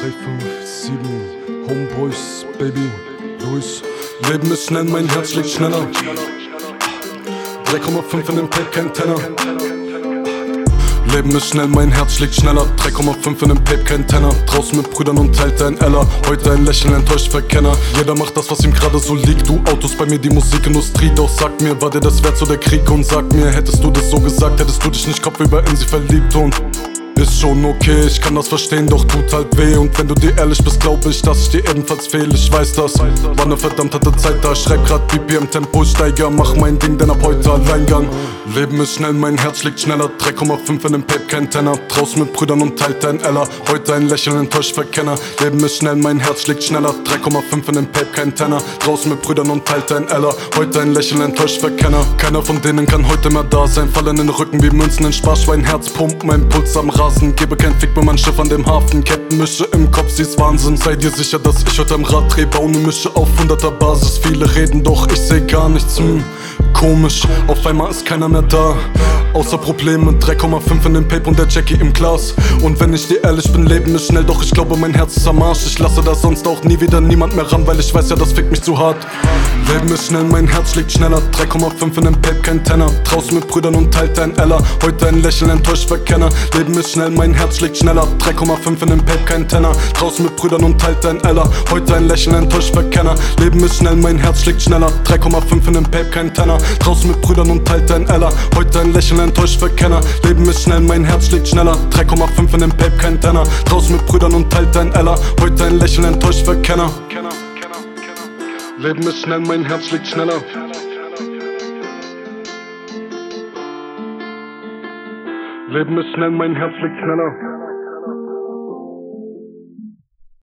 357 Homeboys, Baby, Luis. Leben ist schnell, mein Herz schlägt schneller. 3,5 in dem Tape, kein Tenner. Leben ist schnell, mein Herz schlägt schneller. 3,5 in dem Tape, kein Tenner. Draußen mit Brüdern und teilt ein Ella. Heute ein Lächeln, enttäuscht Verkenner. Jeder macht das, was ihm gerade so liegt. Du Autos, bei mir die Musikindustrie. Doch sag mir, war dir das wert, so der Krieg? Und sag mir, hättest du das so gesagt, hättest du dich nicht kopfüber in sie verliebt. Und ist schon okay, ich kann das verstehen, doch tut halt weh. Und wenn du dir ehrlich bist, glaub ich, dass ich dir ebenfalls fehl. Ich weiß das, war ne verdammt harte Zeit da. Ich schreib grad BPM, Tempo steiger, mach mein Ding, denn ab heute Alleingang. Leben ist schnell, mein Herz schlägt schneller. 3,5 in dem Pape, kein Tenner. Draußen mit Brüdern und teilt ein Ella. Heute ein Lächeln, enttäuscht Verkenner. Leben ist schnell, mein Herz schlägt schneller. 3,5 in dem Pape, kein Tenner. Draußen mit Brüdern und teilt ein Ella. Heute ein Lächeln, enttäuscht Verkenner. Keiner von denen kann heute mehr da sein. Fall in den Rücken wie Münzen in Sparschwein. Herz pumpt, mein Puls am Rasen. Gebe kein Fick, wenn mein Schiff an dem Hafen. Kettenmische im Kopf, sie ist Wahnsinn. Sei dir sicher, dass ich heute am Rad dreh. Baue ne Mische auf 100er Basis. Viele reden, doch ich seh gar nichts. Komisch, auf einmal ist keiner mehr da. Außer Probleme, 3,5 in dem Pape und der Jackie im Glas. Und wenn ich dir ehrlich bin, Leben ist schnell, doch ich glaube mein Herz ist am Arsch. Ich lasse da sonst auch nie wieder niemand mehr ran, weil ich weiß ja, das fickt mich zu hart. Leben ist schnell, mein Herz schlägt schneller. 3,5 in dem Pape, kein Tenner. Draußen mit Brüdern und teilt ein Ella. Heute ein Lächeln, enttäuscht Verkenner. Leben ist schnell, mein Herz schlägt schneller. 3,5 in dem Pape, kein Tenner. Draußen mit Brüdern und teilt ein Ella. Heute ein Lächeln, enttäuscht Verkenner. Leben ist schnell, mein Herz schlägt schneller. 3,5 in dem Pape, kein Tenner. Draußen mit Brüdern und teilt ein Ella. Heute ein Lächeln, enttäuscht Verkenner. Leben ist schnell, mein Herz schlägt schneller. 3,5 in dem Pape, kein Tenner. Draußen mit Brüdern und teilt ein Ella. Heute ein Lächeln, enttäuscht Verkenner. Leben ist schnell, mein Herz schlägt schneller. Leben ist schnell, mein Herz schlägt schneller.